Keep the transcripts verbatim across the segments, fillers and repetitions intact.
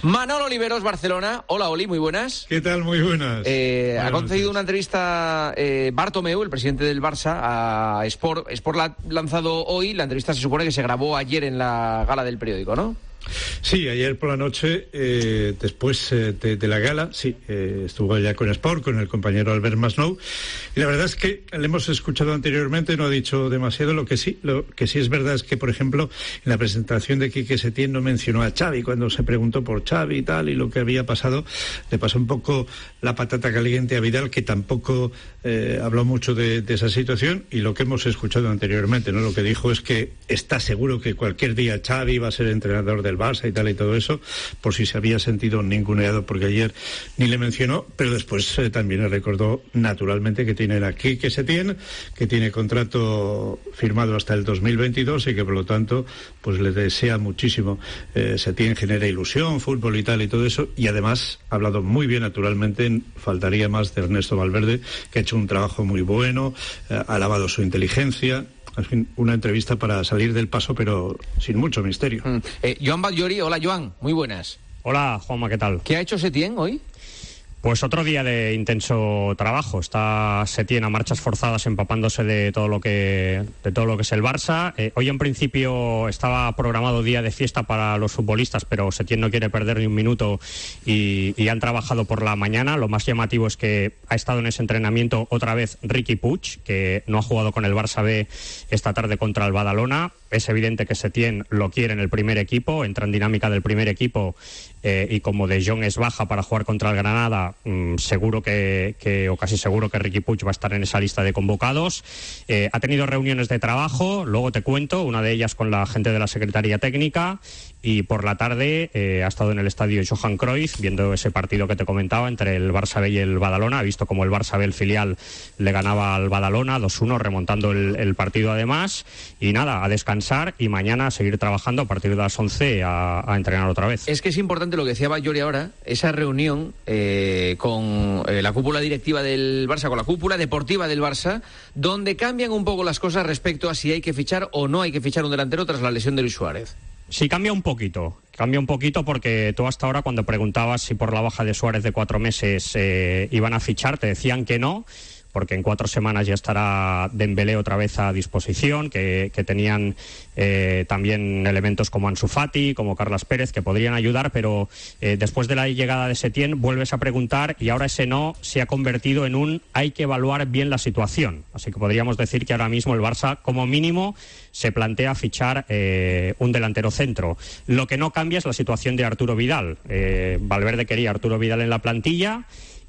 Manolo Oliveros, Barcelona. Hola, Oli, muy buenas. ¿Qué tal? Muy buenas. Eh, buenas ha concedido noches. una entrevista eh, Bartomeu, el presidente del Barça, a Sport. Sport la ha lanzado hoy. La entrevista se supone que se grabó ayer en la gala del periódico, ¿no? Sí, ayer por la noche, eh, después eh, de, de la gala, sí, eh, estuvo allá con Sport, con el compañero Albert Masnou, y la verdad es que le hemos escuchado anteriormente, no ha dicho demasiado. Lo que sí, lo que sí es verdad es que, por ejemplo, en la presentación de Quique Setién no mencionó a Xavi, cuando se preguntó por Xavi y tal, y lo que había pasado, le pasó un poco la patata caliente a Vidal, que tampoco eh, habló mucho de, de esa situación, y lo que hemos escuchado anteriormente, ¿no? Lo que dijo es que está seguro que cualquier día Xavi va a ser entrenador del Barça y tal y todo eso, por si se había sentido ninguneado, porque ayer ni le mencionó, pero después eh, también le recordó naturalmente que tiene aquí que se tiene, que tiene contrato firmado hasta el dos mil veintidós y que por lo tanto pues le desea muchísimo. eh, Setién genera ilusión, fútbol y tal y todo eso, y además ha hablado muy bien naturalmente, faltaría más, de Ernesto Valverde, que ha hecho un trabajo muy bueno, eh, ha alabado su inteligencia. En fin, una entrevista para salir del paso, pero sin mucho misterio. Mm. Eh, Joan Batllori, hola Joan, muy buenas. Hola, Juanma, ¿qué tal? ¿Qué ha hecho Setién hoy? Pues otro día de intenso trabajo. Está Setién a marchas forzadas empapándose de todo lo que de todo lo que es el Barça. Eh, hoy en principio estaba programado día de fiesta para los futbolistas, pero Setién no quiere perder ni un minuto y, y han trabajado por la mañana. Lo más llamativo es que ha estado en ese entrenamiento otra vez Riqui Puig, que no ha jugado con el Barça B esta tarde contra el Badalona. Es evidente que Setién lo quiere en el primer equipo, entra en dinámica del primer equipo, eh, y como De Jong es baja para jugar contra el Granada, mmm, seguro que, que, o casi seguro que Riqui Puig va a estar en esa lista de convocados. Eh, ha tenido reuniones de trabajo, luego te cuento, una de ellas con la gente de la Secretaría Técnica, y por la tarde eh, ha estado en el estadio Johan Cruyff viendo ese partido que te comentaba entre el Barça B y el Badalona. Ha visto como el Barça B, el filial, le ganaba al Badalona dos uno, remontando el, el partido además, y nada, a descansar y mañana a seguir trabajando a partir de las once a, a entrenar otra vez. Es que es importante lo que decía Batllori ahora, esa reunión eh, con eh, la cúpula directiva del Barça, con la cúpula deportiva del Barça, donde cambian un poco las cosas respecto a si hay que fichar o no hay que fichar un delantero tras la lesión de Luis Suárez. Sí, cambia un poquito. Cambia un poquito porque tú hasta ahora, cuando preguntabas si por la baja de Suárez de cuatro meses eh, iban a fichar, te decían que no, porque en cuatro semanas ya estará Dembélé otra vez a disposición, que, que tenían eh, también elementos como Ansu Fati, como Carlas Pérez, que podrían ayudar, pero eh, después de la llegada de Setién vuelves a preguntar y ahora ese no se ha convertido en un hay que evaluar bien la situación. Así que podríamos decir que ahora mismo el Barça, como mínimo, se plantea fichar eh, un delantero centro. Lo que no cambia es la situación de Arturo Vidal. Eh, Valverde quería a Arturo Vidal en la plantilla,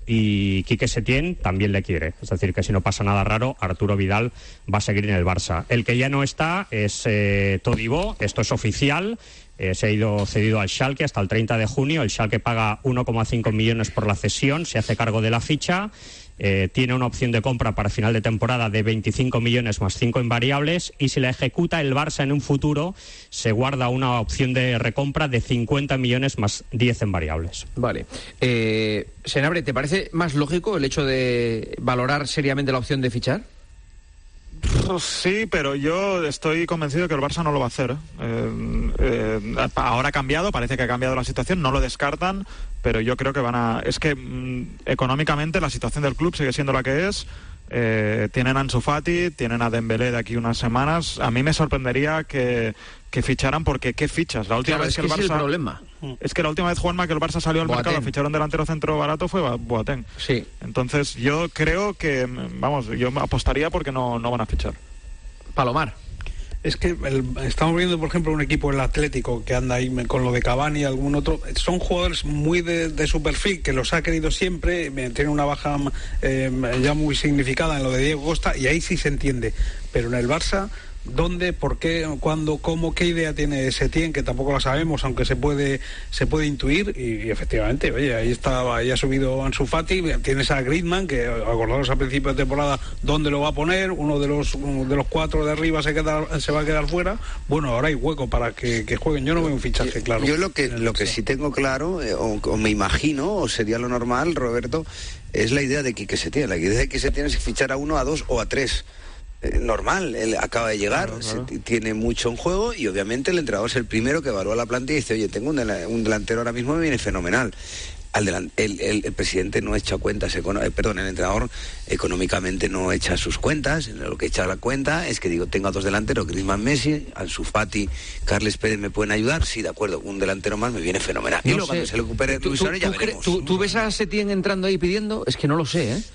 y Quique Setién también le quiere. Es decir, que si no pasa nada raro, Arturo Vidal va a seguir en el Barça. El que ya no está es eh, Todibo. Esto es oficial. Eh, se ha ido cedido al Schalke hasta el treinta de junio. El Schalke paga uno coma cinco millones por la cesión, se hace cargo de la ficha. Eh, tiene una opción de compra para final de temporada de veinticinco millones más cinco en variables, y si la ejecuta el Barça en un futuro se guarda una opción de recompra de cincuenta millones más diez en variables. Vale. Eh, Senabre, ¿te parece más lógico el hecho de valorar seriamente la opción de fichar? Sí, pero yo estoy convencido que el Barça no lo va a hacer. Eh, eh, ahora ha cambiado, parece que ha cambiado la situación, no lo descartan, pero yo creo que van a... Es que mmm, económicamente la situación del club sigue siendo la que es. Eh, tienen a Ansu Fati, tienen a Dembélé de aquí unas semanas. A mí me sorprendería que, que ficharan, porque ¿qué fichas? La última claro, vez es que, que el Barça... es el problema. Es que la última vez, Juanma, que el Barça salió al Boateng. mercado a fichar un delantero centro barato fue Boateng. Sí. Entonces yo creo que, vamos, yo apostaría porque no, no van a fichar. Palomar. Es que el, estamos viendo, por ejemplo, un equipo, el Atlético, que anda ahí con lo de Cavani y algún otro. Son jugadores muy de, de su perfil, que los ha querido siempre. Tiene una baja eh, ya muy significada en lo de Diego Costa, y ahí sí se entiende. Pero en el Barça, ¿dónde, por qué, cuándo, cómo, qué idea tiene Setién? Que tampoco la sabemos, aunque se puede se puede intuir. Y, y efectivamente, oye, ahí está, ahí ha subido Ansu Fati. Tienes a Griezmann, que acordaros a principio de temporada dónde lo va a poner. Uno de los uno de los cuatro de arriba se queda se va a quedar fuera. Bueno, ahora hay hueco para que, que jueguen. Yo no veo un fichaje claro. Yo lo que lo que sí tengo claro, eh, o, o me imagino, o sería lo normal, Roberto, es la idea de Quique Setién. La idea de Quique Setién es fichar a uno, a dos o a tres. Eh, normal, él acaba de llegar, claro, claro. Se, tiene mucho en juego y obviamente el entrenador es el primero que evalúa la plantilla y dice, oye, tengo un, del, un delantero ahora mismo, me viene fenomenal. Al delan, el, el, el presidente no echa cuentas, econo, eh, perdón, el entrenador económicamente no echa sus cuentas, lo que echa la cuenta es que digo, tengo a dos delanteros, Griezmann, Messi, Ansu Fati, Carles Pérez me pueden ayudar, sí, de acuerdo, un delantero más me viene fenomenal. No y luego sé. Cuando se recupere Luis Suárez ya veremos. ¿tú, ¿Tú ves a Setién entrando ahí pidiendo? Es que no lo sé, ¿eh?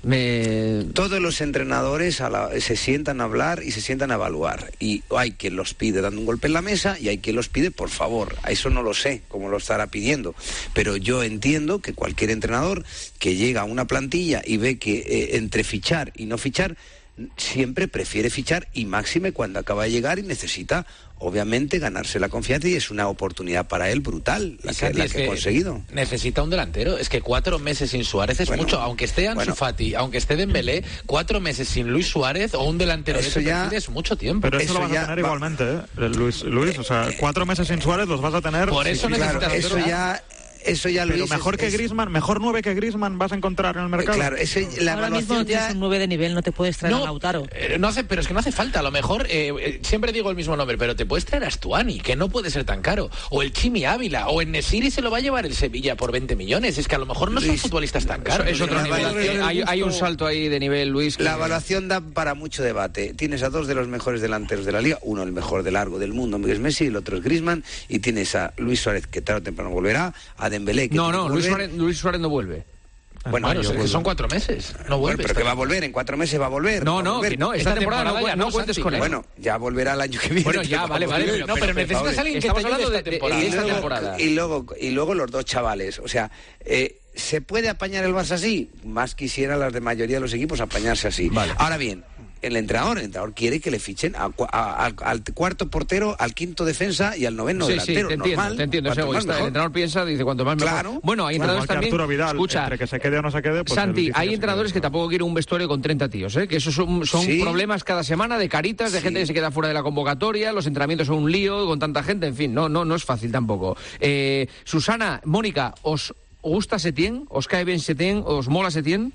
Me... Todos los entrenadores a la, se sientan a hablar y se sientan a evaluar y hay quien los pide dando un golpe en la mesa y hay quien los pide por favor, a eso no lo sé cómo lo estará pidiendo, pero yo entiendo que cualquier entrenador que llega a una plantilla y ve que eh, entre fichar y no fichar siempre prefiere fichar y máxime cuando acaba de llegar y necesita obviamente ganarse la confianza y es una oportunidad para él brutal la que, la que ha conseguido. Necesita un delantero, es que cuatro meses sin Suárez es bueno, mucho, aunque esté Ansu bueno, Fati, aunque esté Dembélé, cuatro meses sin Luis Suárez o un delantero de ese ya, perfil es mucho tiempo. Pero eso, eso lo vas a tener va, igualmente, ¿eh? Luis, Luis, o sea, cuatro meses sin Suárez los vas a tener. Por eso sí, necesitas claro, eso ya Eso ya lo Pero dices, mejor que es... Griezmann, mejor nueve que Griezmann vas a encontrar en el mercado. Claro, ese, la ahora mismo no tienes ya... un nueve de nivel, no te puedes traer no, a Lautaro. Eh, no hace, pero es que no hace falta. A lo mejor, eh, eh, siempre digo el mismo nombre, pero te puedes traer a Astuani, que no puede ser tan caro. O el Chimi Ávila, o el Nesiri se lo va a llevar el Sevilla por veinte millones. Es que a lo mejor no son Luis, futbolistas tan caros. Es otro nivel. Eh, hay, hay un salto ahí de nivel, Luis. Que... La evaluación da para mucho debate. Tienes a dos de los mejores delanteros de la liga, uno el mejor de largo del mundo, que es Messi, y el otro es Griezmann, y tienes a Luis Suárez, que tarde o temprano volverá, a Dembélé, que no, no, Luis Suárez, Luis Suárez no vuelve. Bueno, bueno, es que son cuatro meses. No vuelve. Bueno, pero que va a volver, en cuatro meses va a volver. No, no, volver. que no, esta, esta temporada, temporada no, no, no cuentes Santi, con él. Bueno, ya volverá el año que viene. Bueno, ya, vale, vale. Pero, no, pero, pero necesitas a alguien que te ayude esta temporada. Y, esta luego, temporada. Y, luego, y luego los dos chavales, o sea... Eh, ¿se puede apañar el Barça así? Más quisiera las de mayoría de los equipos apañarse así. Vale. Ahora bien, el entrenador, el entrenador quiere que le fichen a, a, a, al cuarto portero, al quinto defensa y al noveno sí, delantero. Sí, te entiendo, normal, te entiendo. Ese egoísta, el entrenador piensa, dice, cuanto más mejor. Claro. Bueno, hay entrenadores claro, también... Arturo Vidal, escucha, entre que se quede o no se quede... Pues Santi, hay entrenadores que, que tampoco quieren un vestuario con treinta tíos, ¿eh? Que esos son, son ¿sí? problemas cada semana de caritas, de sí. gente que se queda fuera de la convocatoria, los entrenamientos son un lío con tanta gente, en fin, no, no, no es fácil tampoco. Eh, Susana, Mónica, ¿os gusta Setién? ¿Os cae bien Setién? ¿Os mola Setién?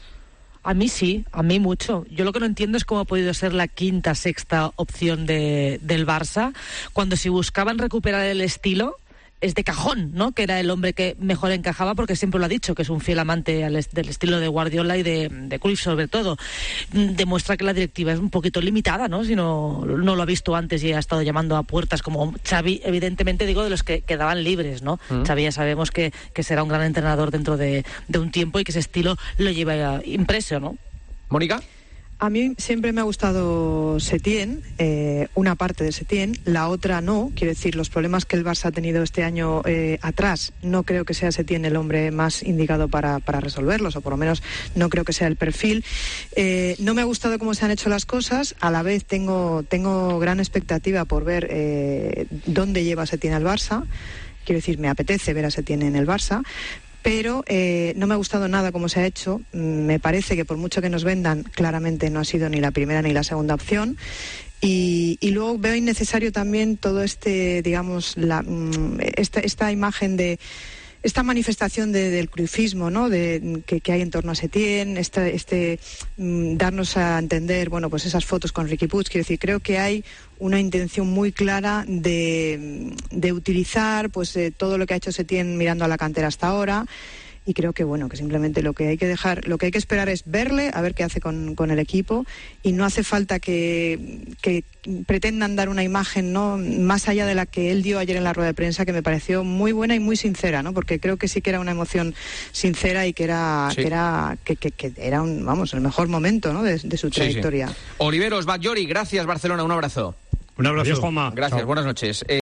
A mí sí, a mí mucho. Yo lo que no entiendo es cómo ha podido ser la quinta, sexta opción de, del Barça, cuando si buscaban recuperar el estilo, es de cajón, ¿no? Que era el hombre que mejor encajaba, porque siempre lo ha dicho, que es un fiel amante al est- del estilo de Guardiola y de, de Cruyff sobre todo. Demuestra que la directiva es un poquito limitada, ¿no? Si no, no lo ha visto antes y ha estado llamando a puertas como Xavi, evidentemente digo de los que quedaban libres, ¿no? Mm. Xavi ya sabemos que, que será un gran entrenador dentro de, de un tiempo y que ese estilo lo lleva impreso, ¿no? ¿Mónica? A mí siempre me ha gustado Setién, eh, una parte de Setién, la otra no. Quiero decir, los problemas que el Barça ha tenido este año eh, atrás, no creo que sea Setién el hombre más indicado para, para resolverlos, o por lo menos no creo que sea el perfil. Eh, no me ha gustado cómo se han hecho las cosas, a la vez tengo, tengo gran expectativa por ver eh, dónde lleva Setién al Barça. Quiero decir, me apetece ver a Setién en el Barça. Pero eh, no me ha gustado nada cómo se ha hecho. Me parece que por mucho que nos vendan, claramente no ha sido ni la primera ni la segunda opción. Y, y luego veo innecesario también todo este, digamos, la, esta, esta imagen de... esta manifestación de, del cruyffismo, ¿no? De, que, que hay en torno a Setién, esta, este mm, darnos a entender, bueno, pues esas fotos con Riqui Puig. Quiero decir, creo que hay una intención muy clara de, de utilizar pues eh, todo lo que ha hecho Setién mirando a la cantera hasta ahora. Y creo que bueno, que simplemente lo que hay que dejar, lo que hay que esperar es verle, a ver qué hace con, con el equipo, y no hace falta que, que pretendan dar una imagen, ¿no?, más allá de la que él dio ayer en la rueda de prensa, que me pareció muy buena y muy sincera, ¿no? Porque creo que sí que era una emoción sincera y que era sí. que era que, que, que era un, vamos, el mejor momento, ¿no?, de, de su trayectoria. Sí, sí. Oliveros, Batllori, gracias Barcelona, un abrazo. Un abrazo. Adiós, Juanma. Gracias, chao. Buenas noches. Eh,